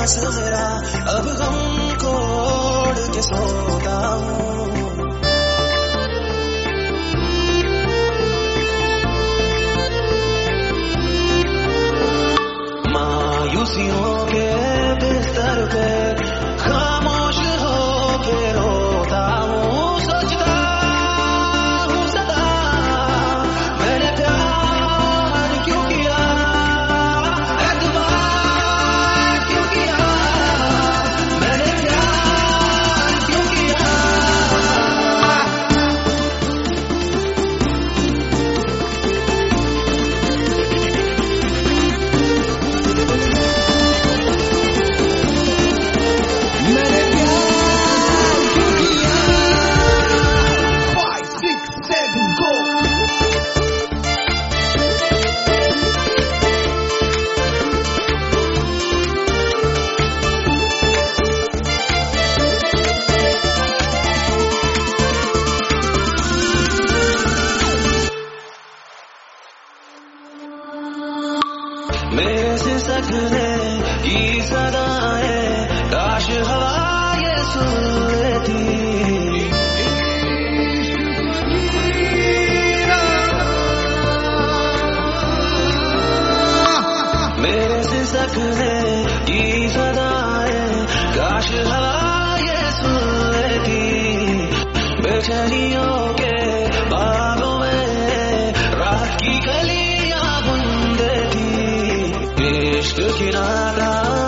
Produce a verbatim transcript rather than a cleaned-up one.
सांस मेरा अब गम को ओढ़ के सोता हूँ। मायूसियों के बिस्तर पे खामोश हो के रोता हूँ। सोचता हूँ सदा मैंने प्यार क्यों किया, एतबार क्यों किया, मैंने प्यार क्यों किया। मेरे से सकने की सदाएं काश हवा ये सुन लेती। मेरे से सकने की सदाएं काश हवा ये सुन लेती। बेचैनियों के बागों में रात की कलियां बुन देती। इश्क की नादा